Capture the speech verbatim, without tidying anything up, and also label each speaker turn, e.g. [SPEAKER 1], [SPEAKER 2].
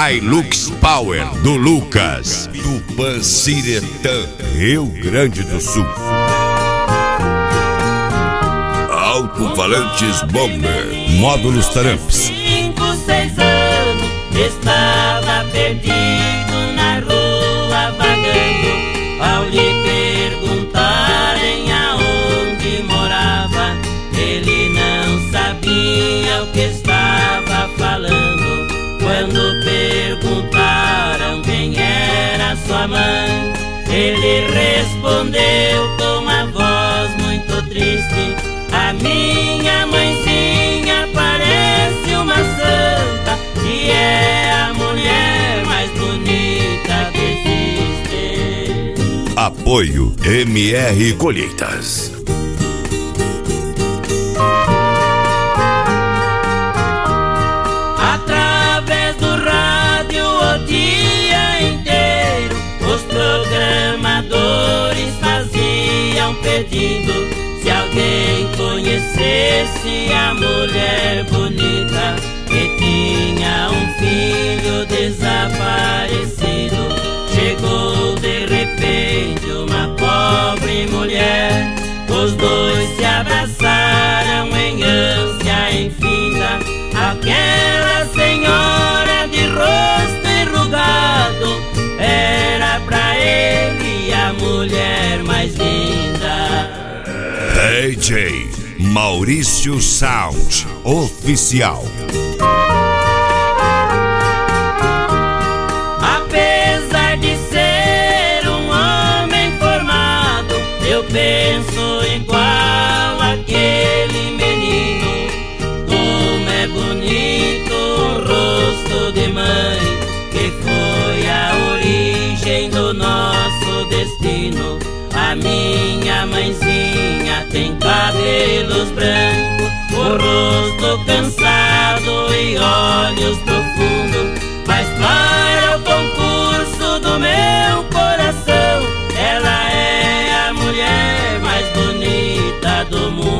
[SPEAKER 1] Hilux Power do Lucas, Tupanciretã, Rio Grande do Sul. Alto-falantes Bomber, módulos Taramps.
[SPEAKER 2] Cinco, seis anos, estava perdido na rua vagando. Ao lhe perguntarem aonde morava, ele não sabia o que estava falando. Quando perguntaram quem era sua mãe, ele respondeu com uma voz muito triste: a minha mãezinha parece uma santa e é a mulher mais bonita que existe.
[SPEAKER 1] Apoio M R Colheitas.
[SPEAKER 2] Através do rádio o dia inteiro, os programadores faziam pedido: se alguém conhecesse a mulher bonita que tinha um filho desaparecido. Chegou de repente uma pobre mulher, os dois se abraçaram em ânsia infinita. Aquela senhora de rosto enrugado era pra ele a mulher mais linda.
[SPEAKER 1] D J Maurício Sound Oficial.
[SPEAKER 2] Apesar de ser um homem formado, eu penso igual aquele menino. Como é bonito o rosto de mãe, que foi a origem do nosso destino. A minha mãezinha tem cabelos brancos, o rosto cansado e olhos profundos. Mas para o concurso do meu coração, ela é a mulher mais bonita do mundo.